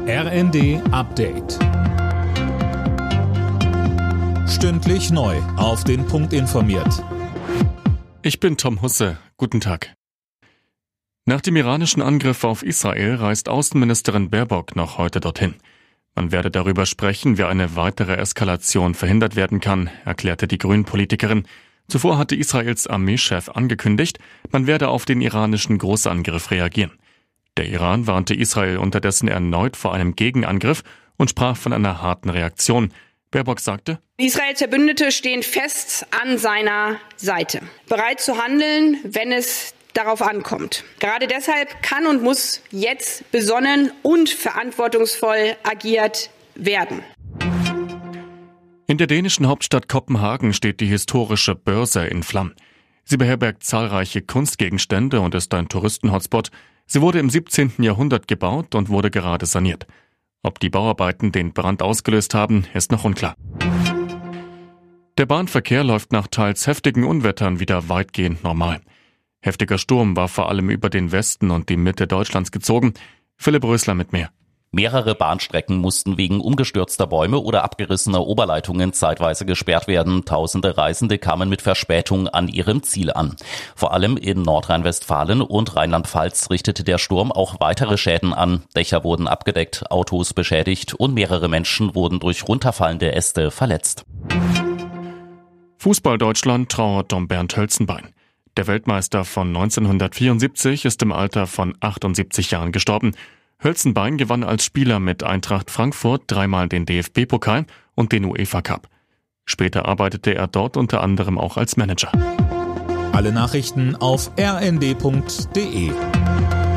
RND Update. Stündlich neu auf den Punkt informiert. Ich bin Tom Husse. Guten Tag. Nach dem iranischen Angriff auf Israel reist Außenministerin Baerbock noch heute dorthin. Man werde darüber sprechen, wie eine weitere Eskalation verhindert werden kann, erklärte die Grünen-Politikerin. Zuvor hatte Israels Armeechef angekündigt, man werde auf den iranischen Großangriff reagieren. Der Iran warnte Israel unterdessen erneut vor einem Gegenangriff und sprach von einer harten Reaktion. Baerbock sagte: Israels Verbündete stehen fest an seiner Seite, bereit zu handeln, wenn es darauf ankommt. Gerade deshalb kann und muss jetzt besonnen und verantwortungsvoll agiert werden. In der dänischen Hauptstadt Kopenhagen steht die historische Börse in Flammen. Sie beherbergt zahlreiche Kunstgegenstände und ist ein Touristenhotspot. Sie wurde im 17. Jahrhundert gebaut und wurde gerade saniert. Ob die Bauarbeiten den Brand ausgelöst haben, ist noch unklar. Der Bahnverkehr läuft nach teils heftigen Unwettern wieder weitgehend normal. Heftiger Sturm war vor allem über den Westen und die Mitte Deutschlands gezogen. Philipp Rösler mit mehr. Mehrere Bahnstrecken mussten wegen umgestürzter Bäume oder abgerissener Oberleitungen zeitweise gesperrt werden. Tausende Reisende kamen mit Verspätung an ihrem Ziel an. Vor allem in Nordrhein-Westfalen und Rheinland-Pfalz richtete der Sturm auch weitere Schäden an. Dächer wurden abgedeckt, Autos beschädigt und mehrere Menschen wurden durch runterfallende Äste verletzt. Fußball-Deutschland trauert um Bernd Hölzenbein. Der Weltmeister von 1974 ist im Alter von 78 Jahren gestorben. Hölzenbein gewann als Spieler mit Eintracht Frankfurt 3-mal den DFB-Pokal und den UEFA-Cup. Später arbeitete er dort unter anderem auch als Manager. Alle Nachrichten auf rnd.de.